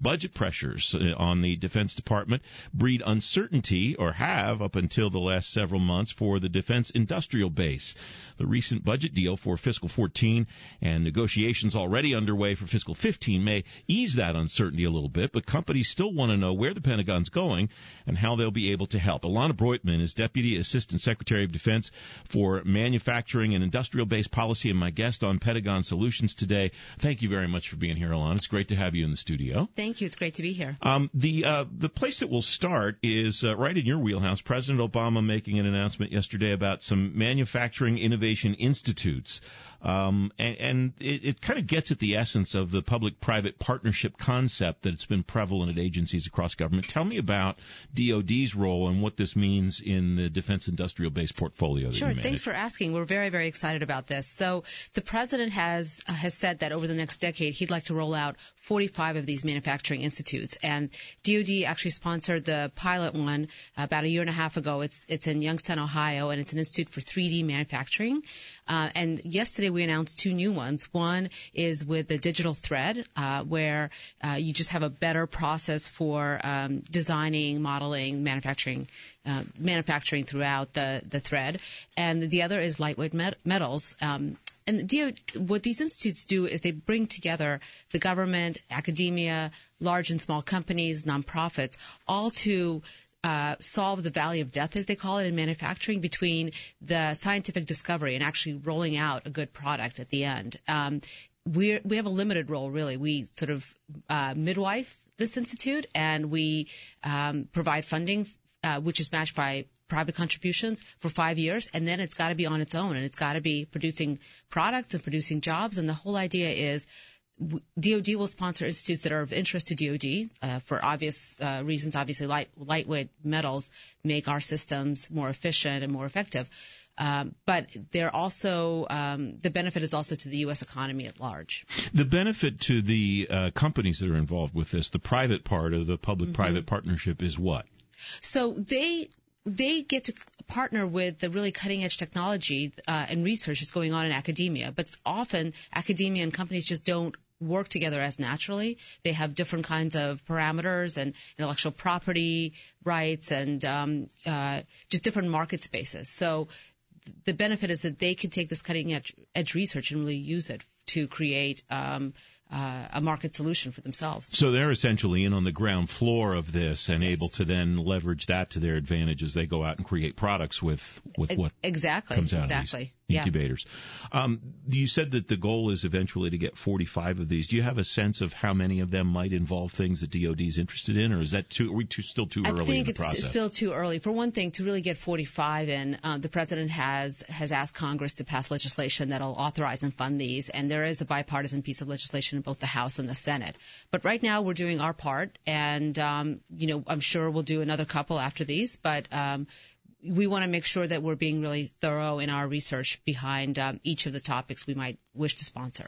Budget pressures on the Defense Department breed uncertainty, or have up until the last several months, for the defense industrial base. The recent budget deal for fiscal 14 and negotiations already underway for fiscal 15 may ease that uncertainty a little bit, but companies still want to know where the Pentagon's going and how they'll be able to help. Ilana Breutman is Deputy Assistant Secretary of Defense for Manufacturing and Industrial Base Policy and my guest on Pentagon Solutions today. Thank you very much for being here, Ilana. It's great to have you in the studio. Thank you. It's great to be here. The place that we'll start is right in your wheelhouse. President Obama making an announcement yesterday about some manufacturing innovation institutes. And it kind of gets at the essence of the public-private partnership concept that's been prevalent at agencies across government. Tell me about DoD's role and what this means in the defense industrial base portfolio that you manage. Sure. Thanks for asking. We're very, very excited about this. So the president has said that over the next decade he'd like to roll out 45 of these manufacturing institutes. And DoD actually sponsored the pilot one about a year and a half ago. It's in Youngstown, Ohio, and it's an institute for 3D manufacturing. And yesterday we announced two new ones. One is with the digital thread, where you just have a better process for designing, modeling, manufacturing throughout the thread. And the other is lightweight metals. And what these institutes do is they bring together the government, academia, large and small companies, nonprofits, all to solve the valley of death, as they call it in manufacturing, between the scientific discovery and actually rolling out a good product at the end. We have a limited role, really. We sort of midwife this institute, and we provide funding, which is matched by private contributions for 5 years, and then it's got to be on its own, and it's got to be producing products and producing jobs. And the whole idea is DoD will sponsor institutes that are of interest to DoD for obvious reasons. Obviously, lightweight metals make our systems more efficient and more effective. But they're also the benefit is also to the U.S. economy at large. The benefit to the companies that are involved with this, the private part of the public-private partnership, is what? So they get to partner with the really cutting-edge technology and research that's going on in academia. But often academia and companies just don't work together as naturally. They have different kinds of parameters and intellectual property rights and just different market spaces. So the benefit is that they can take this cutting-edge research and really use it to create a market solution for themselves. So they're essentially in on the ground floor of this and able to then leverage that to their advantage as they go out and create products with what comes out of these incubators. You said that the goal is eventually to get 45 of these. Do you have a sense of how many of them might involve things that DoD is interested in, or is that still too early in the process? I think it's still too early. For one thing, to really get 45 in, the president has asked Congress to pass legislation that will authorize and fund these, and there is a bipartisan piece of legislation in both the House and the Senate. But right now we're doing our part, and I'm sure we'll do another couple after these, but we want to make sure that we're being really thorough in our research behind each of the topics we might wish to sponsor.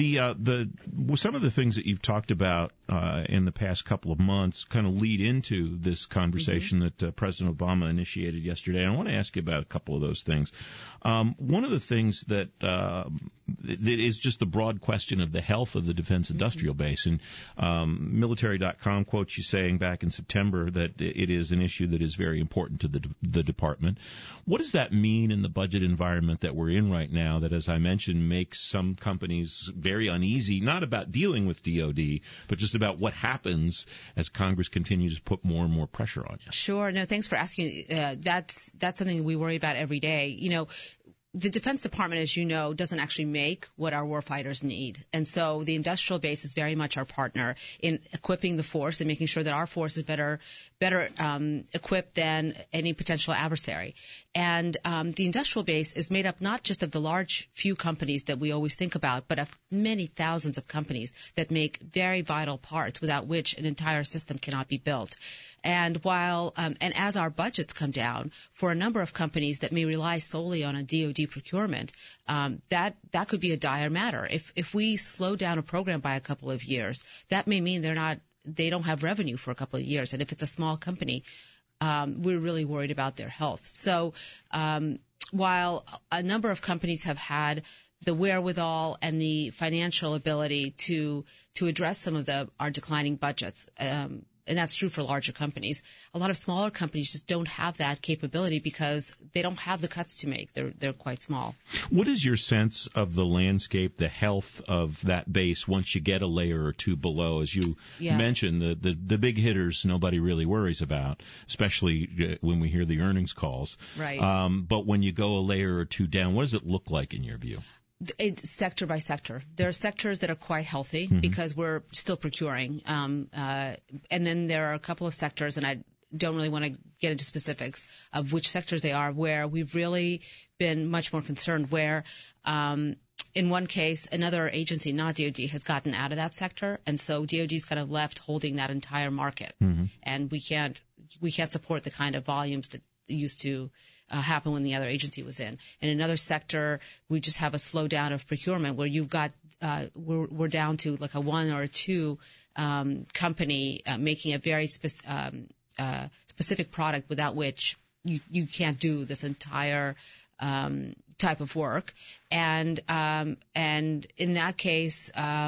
Some of the things that you've talked about in the past couple of months kind of lead into this conversation that President Obama initiated yesterday. And I want to ask you about a couple of those things. One of the things that is just the broad question of the health of the defense industrial base. And military.com quotes you saying back in September that it is an issue that is very important to the department. What does that mean in the budget environment that we're in right now that, as I mentioned, makes some companies very uneasy, not about dealing with DoD, but just about what happens as Congress continues to put more and more pressure on you? Sure. No, thanks for asking. That's something we worry about every day. The Defense Department, as you know, doesn't actually make what our warfighters need. And so the industrial base is very much our partner in equipping the force and making sure that our force is better equipped than any potential adversary. And the industrial base is made up not just of the large few companies that we always think about, but of many thousands of companies that make very vital parts without which an entire system cannot be built. And while and as our budgets come down for a number of companies that may rely solely on a DoD procurement, that could be a dire matter. If we slow down a program by a couple of years, that may mean they don't have revenue for a couple of years. And if it's a small company, we're really worried about their health. So while a number of companies have had wherewithal and the financial ability to address some of our declining budgets. And that's true for larger companies. A lot of smaller companies just don't have that capability because they don't have the cuts to make. They're quite small. What is your sense of the landscape, the health of that base once you get a layer or two below? As you mentioned, the big hitters nobody really worries about, especially when we hear the earnings calls. Right. But when you go a layer or two down, what does it look like in your view? It's sector by sector. There are sectors that are quite healthy because we're still procuring. And then there are a couple of sectors, and I don't really want to get into specifics of which sectors they are, where we've really been much more concerned, where in one case, another agency, not DoD, has gotten out of that sector, and so DoD's kind of left holding that entire market. And we can't support the kind of volumes that used to happen when the other agency was in. In another sector, we just have a slowdown of procurement where you've got we're down to like a one or a two company making a very specific product without which you can't do this entire type of work. And in that case,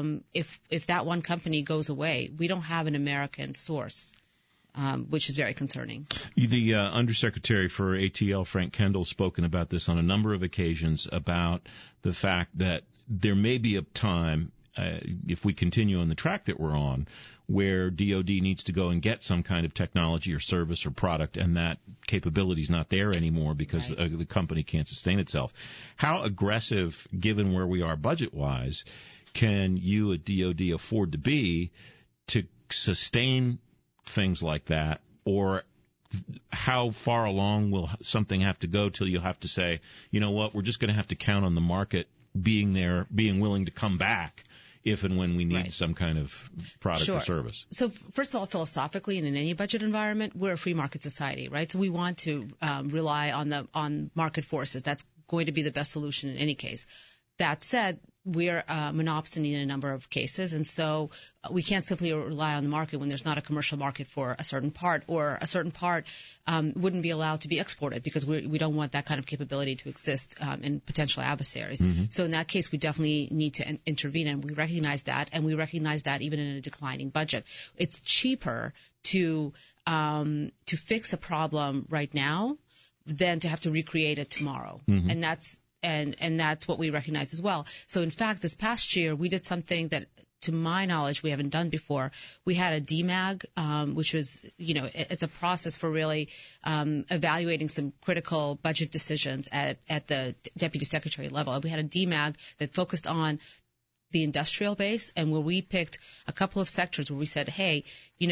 if that one company goes away, we don't have an American source. Which is very concerning. The Undersecretary for ATL, Frank Kendall, spoken about this on a number of occasions about the fact that there may be a time, if we continue on the track that we're on, where DoD needs to go and get some kind of technology or service or product, and that capability is not there anymore because the company can't sustain itself. How aggressive, given where we are budget-wise, can you at DoD afford to be to sustain things like that, or how far along will something have to go till you'll have to say, you know what, we're just going to have to count on the market being there, being willing to come back if and when we need some kind of product or service? So first of all, philosophically and in any budget environment, we're a free market society, right? So we want to rely on market forces. That's going to be the best solution in any case. That said, we're monopsony in a number of cases, and so we can't simply rely on the market when there's not a commercial market for a certain part, or a certain part wouldn't be allowed to be exported because we don't want that kind of capability to exist in potential adversaries. So in that case, we definitely need to intervene, and we recognize that, and we recognize that even in a declining budget. It's cheaper to fix a problem right now than to have to recreate it tomorrow, and that's what we recognize as well. So in fact, this past year, we did something that, to my knowledge, we haven't done before. We had a DMAG, which was, it's a process for really evaluating some critical budget decisions at the deputy secretary level. And we had a DMAG that focused on the industrial base, and where we picked a couple of sectors where we said, hey,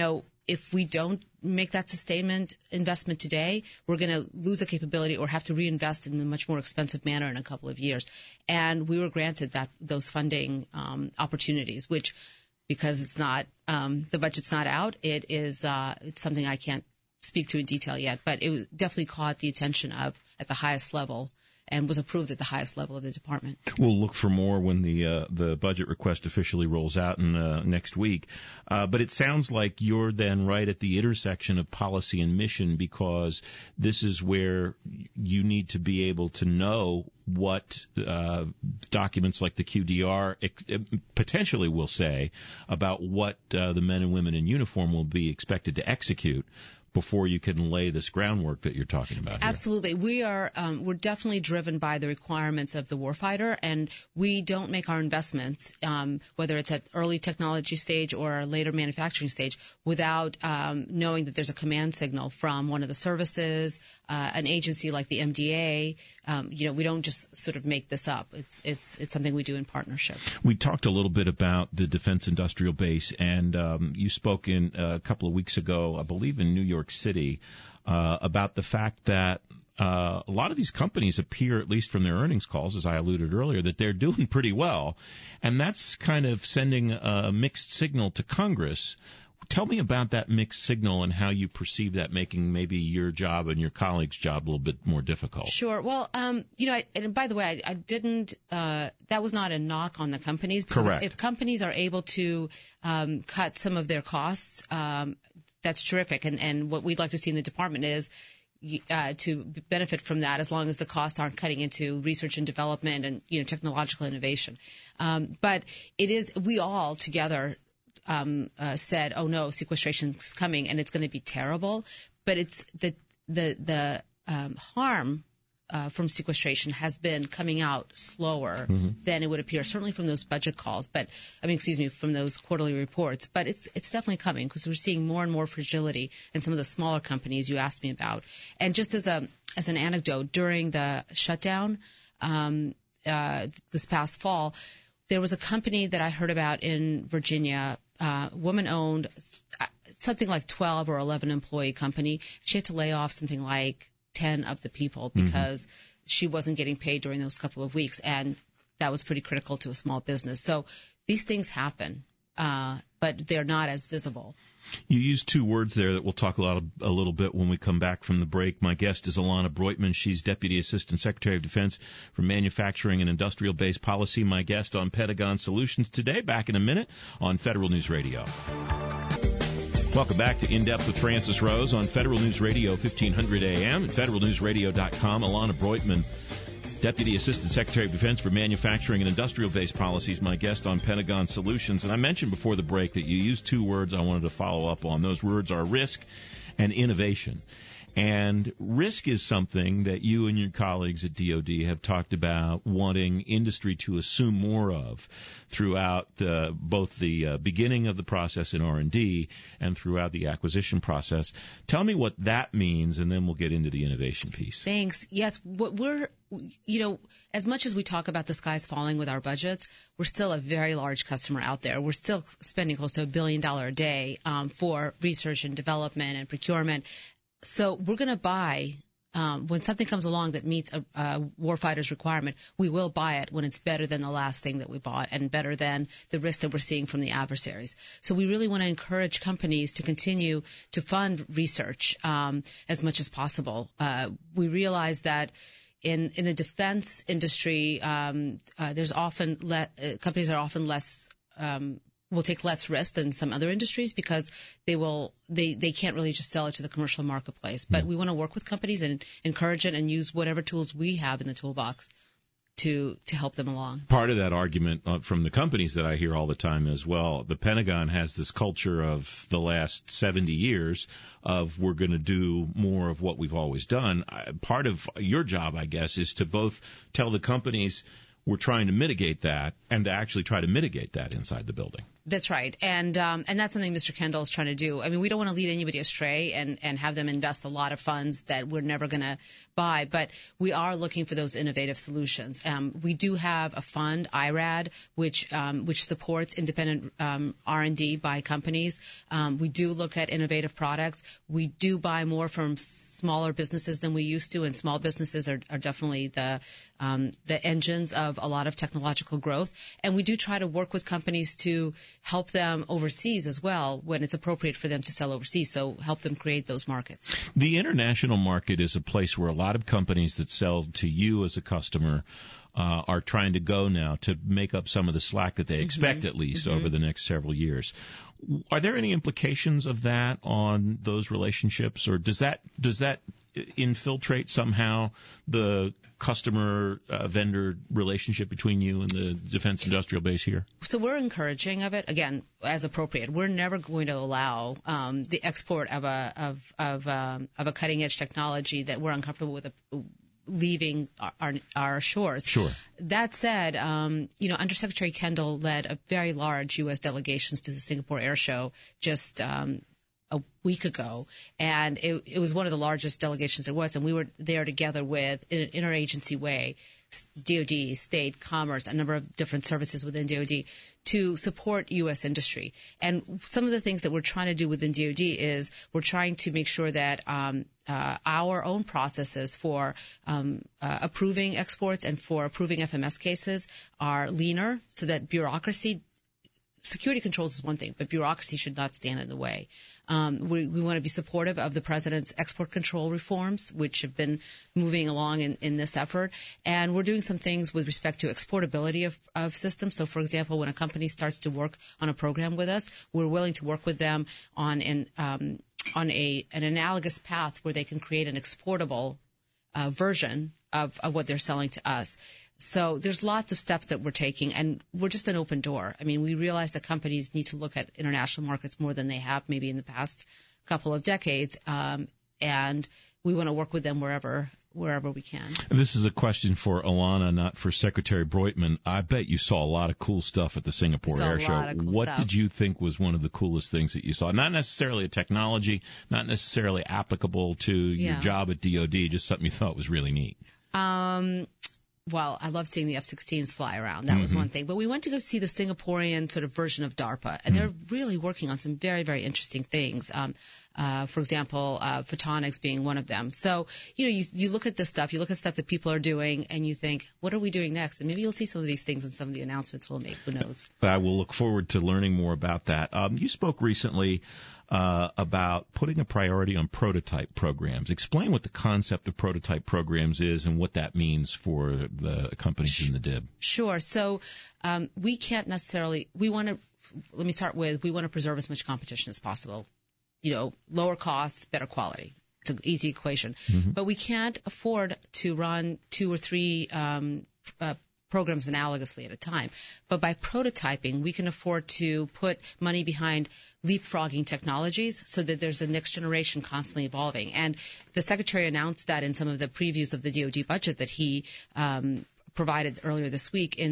if we don't make that sustainment investment today, we're going to lose a capability or have to reinvest in a much more expensive manner in a couple of years. And we were granted those funding opportunities, which, because it's not the budget's not out, it's something I can't speak to in detail yet, but it definitely caught the attention at the highest level and was approved at the highest level of the department. We'll look for more when the budget request officially rolls out in next week. But it sounds like you're then right at the intersection of policy and mission, because this is where you need to be able to know what documents like the QDR potentially will say about what the men and women in uniform will be expected to execute before you can lay this groundwork that you're talking about here. Absolutely. We're definitely driven by the requirements of the warfighter, and we don't make our investments, whether it's at early technology stage or later manufacturing stage, without knowing that there's a command signal from one of the services, an agency like the MDA. We don't just sort of make this up. It's something we do in partnership. We talked a little bit about the Defense Industrial Base, and you spoke in a couple of weeks ago, I believe in New York City, about the fact that a lot of these companies appear, at least from their earnings calls, as I alluded earlier, that they're doing pretty well. And that's kind of sending a mixed signal to Congress. Tell me about that mixed signal and how you perceive that making maybe your job and your colleagues' job a little bit more difficult. Sure. Well, and by the way, I didn't, that was not a knock on the companies. Correct. If companies are able to cut some of their costs, that's terrific. And what we'd like to see in the department is, to benefit from that, as long as the costs aren't cutting into research and development and technological innovation. But we all together said, oh no, sequestration is coming and it's going to be terrible. But it's the harm from sequestration has been coming out slower than it would appear, certainly from those budget calls, from those quarterly reports. But it's definitely coming, because we're seeing more and more fragility in some of the smaller companies you asked me about. And just as an anecdote, during the shutdown this past fall, there was a company that I heard about in Virginia, woman-owned, something like 12 or 11 employee company. She had to lay off something like 10 of the people because she wasn't getting paid during those couple of weeks, and that was pretty critical to a small business. So these things happen, but they're not as visible. You used two words there that we'll talk a little bit when we come back from the break. My guest is Alana Breutman. She's Deputy Assistant Secretary of Defense for Manufacturing and Industrial Base Policy. My guest on Pentagon Solutions today. Back in a minute on Federal News Radio. Welcome back to In Depth with Francis Rose on Federal News Radio 1500 AM at federalnewsradio.com. Alana Breutman, Deputy Assistant Secretary of Defense for Manufacturing and Industrial Base Policies, my guest on Pentagon Solutions. And I mentioned before the break that you used two words I wanted to follow up on. Those words are risk and innovation. And risk is something that you and your colleagues at DoD have talked about wanting industry to assume more of throughout both the beginning of the process in R&D and throughout the acquisition process. Tell me what that means, and then we'll get into the innovation piece. Thanks. Yes, what we're, as much as we talk about the sky's falling with our budgets, we're still a very large customer out there. We're still spending close to $1 billion a day for research and development and procurement. So we're going to buy, when something comes along that meets a warfighter's requirement, we will buy it when it's better than the last thing that we bought and better than the risk that we're seeing from the adversaries. So we really want to encourage companies to continue to fund research as much as possible. We realize that in the defense industry, companies are often less will take less risk than some other industries because they can't really just sell it to the commercial marketplace. But we want to work with companies and encourage it and use whatever tools we have in the toolbox to help them along. Part of that argument from the companies that I hear all the time as well, the Pentagon has this culture of the last 70 years of we're going to do more of what we've always done. Part of your job, I guess, is to both tell the companies we're trying to mitigate that and to actually try to mitigate that inside the building. That's right. And that's something Mr. Kendall is trying to do. I mean, we don't want to lead anybody astray and have them invest a lot of funds that we're never going to buy, but we are looking for those innovative solutions. We do have a fund, IRAD, which supports independent R&D by companies. We do look at innovative products. We do buy more from smaller businesses than we used to, and small businesses are definitely the engines of a lot of technological growth. And we do try to work with companies to help them overseas as well when it's appropriate for them to sell overseas, so help them create those markets. The international market is a place where a lot of companies that sell to you as a customer are trying to go now to make up some of the slack that they expect, at least, over the next several years. Are there any implications of that on those relationships, or does that infiltrate somehow the customer-vendor relationship between you and the defense industrial base here? So we're encouraging of it, again, as appropriate. We're never going to allow the export of a cutting-edge technology that we're uncomfortable with leaving our shores. Sure. That said, Undersecretary Kendall led a very large U.S. delegations to the Singapore Air Show just a week ago, and it was one of the largest delegations there was, and we were there together with, in an interagency way, DoD, State, Commerce, a number of different services within DoD to support U.S. industry. And some of the things that we're trying to do within DoD is we're trying to make sure that our own processes for approving exports and for approving FMS cases are leaner, so that security controls is one thing, but bureaucracy should not stand in the way. We want to be supportive of the President's export control reforms, which have been moving along in this effort. And we're doing some things with respect to exportability of systems. So, for example, when a company starts to work on a program with us, we're willing to work with them on on an analogous path where they can create an exportable version of what they're selling to us. So there's lots of steps that we're taking, and we're just an open door. I mean, we realize that companies need to look at international markets more than they have maybe in the past couple of decades, and we want to work with them wherever we can. This is a question for Ilana, not for Secretary Breutman. I bet you saw a lot of cool stuff at the Singapore Air Show. What did you think was one of the coolest things that you saw? Not necessarily a technology, not necessarily applicable to your job at DoD, just something you thought was really neat. Well, I loved seeing the F-16s fly around. That was one thing. But we went to go see the Singaporean sort of version of DARPA, and they're really working on some very, very interesting things. For example, photonics being one of them. So, you look at this stuff, you look at stuff that people are doing, and you think, what are we doing next? And maybe you'll see some of these things in some of the announcements we'll make. Who knows? I will look forward to learning more about that. You spoke recently about putting a priority on prototype programs. Explain what the concept of prototype programs is and what that means for the companies in the DIB. Sure. So we can't necessarily – we want to preserve as much competition as possible. Lower costs, better quality. It's an easy equation. But we can't afford to run 2 or 3 programs analogously at a time. But by prototyping, we can afford to put money behind leapfrogging technologies so that there's a next generation constantly evolving. And the Secretary announced that in some of the previews of the DoD budget that he provided earlier this week in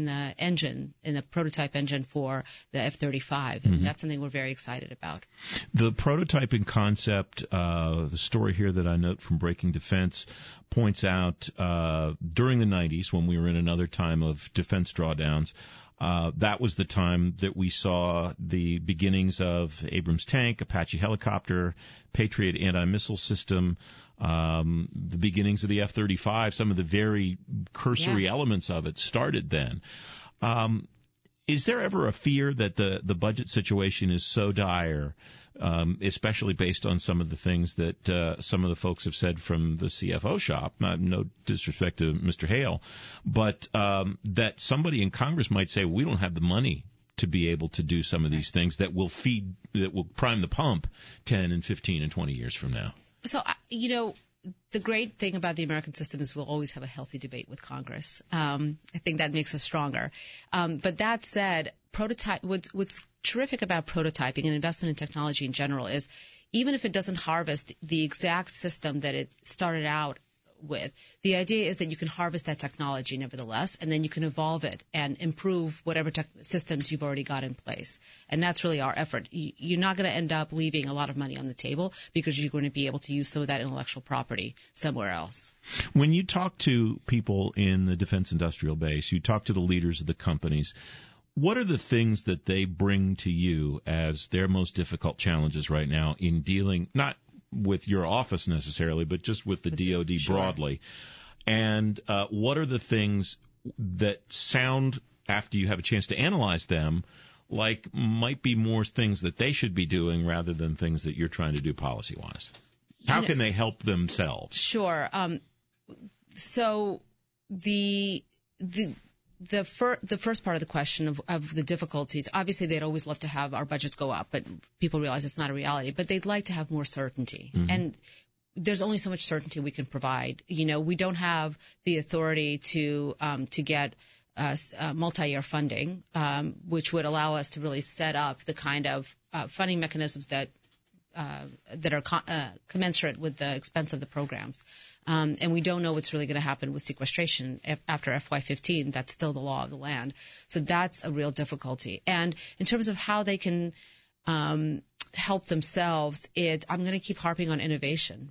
the prototype engine for the F-35. And that's something we're very excited about. The prototyping concept, the story here that I note from Breaking Defense points out during the 90s when we were in another time of defense drawdowns, that was the time that we saw the beginnings of Abrams tank, Apache helicopter, Patriot anti-missile system, the beginnings of the F-35, some of the very cursory elements of it started then. Is there ever a fear that the budget situation is so dire, especially based on some of the things that some of the folks have said from the CFO shop, no disrespect to Mr. Hale, but that somebody in Congress might say, we don't have the money to be able to do some of these things that will prime the pump 10 and 15 and 20 years from now? So, the great thing about the American system is we'll always have a healthy debate with Congress. I think that makes us stronger. But that said, what's terrific about prototyping and investment in technology in general is even if it doesn't harvest the exact system that it started out with, the idea is that you can harvest that technology nevertheless, and then you can evolve it and improve whatever systems you've already got in place. And that's really our effort. You're not going to end up leaving a lot of money on the table because you're going to be able to use some of that intellectual property somewhere else. When you talk to people in the defense industrial base, you talk to the leaders of the companies, what are the things that they bring to you as their most difficult challenges right now in dealing, not with your office necessarily, but just with the DoD broadly? And what are the things that sound, after you have a chance to analyze them, like might be more things that they should be doing rather than things that you're trying to do policy-wise? How can they help themselves? Sure. So the first part of the question of the difficulties, obviously they'd always love to have our budgets go up, but people realize it's not a reality. But they'd like to have more certainty. And there's only so much certainty we can provide. We don't have the authority to get multi-year funding, which would allow us to really set up the kind of funding mechanisms that are commensurate with the expense of the programs. And we don't know what's really going to happen with sequestration after FY15. That's still the law of the land. So that's a real difficulty. And in terms of how they can help themselves, I'm going to keep harping on innovation.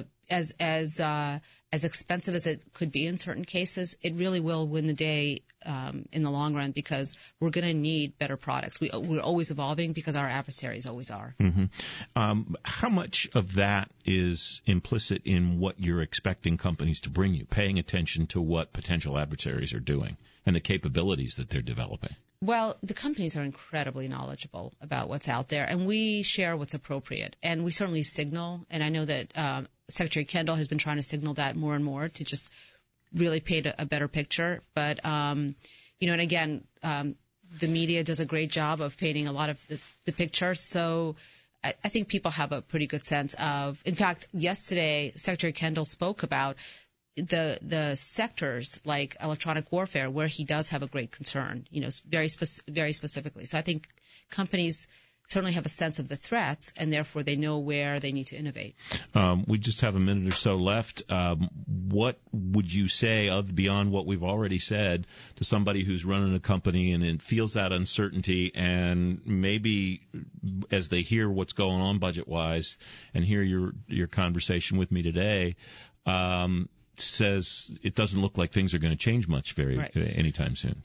As expensive as it could be in certain cases, it really will win the day in the long run because we're going to need better products. We're always evolving because our adversaries always are. How much of that is implicit in what you're expecting companies to bring you, paying attention to what potential adversaries are doing and the capabilities that they're developing? Well, the companies are incredibly knowledgeable about what's out there, and we share what's appropriate. And we certainly signal, and I know that Secretary Kendall has been trying to signal that more and more to just really paint a better picture. But, and again, the media does a great job of painting a lot of the picture. So I think people have a pretty good sense of. In fact, yesterday, Secretary Kendall spoke about the sectors like electronic warfare, where he does have a great concern, very specifically. So I think companies certainly have a sense of the threats, and therefore they know where they need to innovate. We just have a minute or so left. What would you say, beyond what we've already said, to somebody who's running a company and it feels that uncertainty, and maybe as they hear what's going on budget-wise and hear your conversation with me today, says it doesn't look like things are going to change much anytime soon?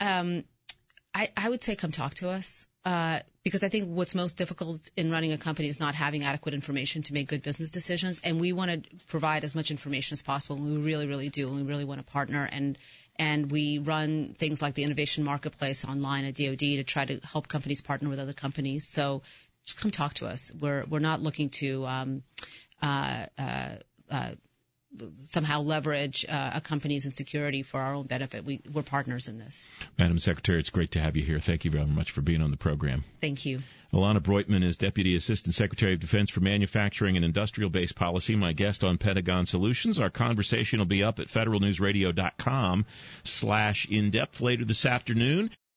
I would say come talk to us. Because I think what's most difficult in running a company is not having adequate information to make good business decisions, and we want to provide as much information as possible, and we really, really do, and we really want to partner, and we run things like the Innovation Marketplace online at DoD to try to help companies partner with other companies. So just come talk to us. We're not looking to somehow leverage a company's insecurity for our own benefit. We're partners in this. Madam Secretary, it's great to have you here. Thank you very much for being on the program. Thank you. Ilana Breutman is Deputy Assistant Secretary of Defense for Manufacturing and Industrial-Based Policy, my guest on Pentagon Solutions. Our conversation will be up at federalnewsradio.com/in-depth later this afternoon.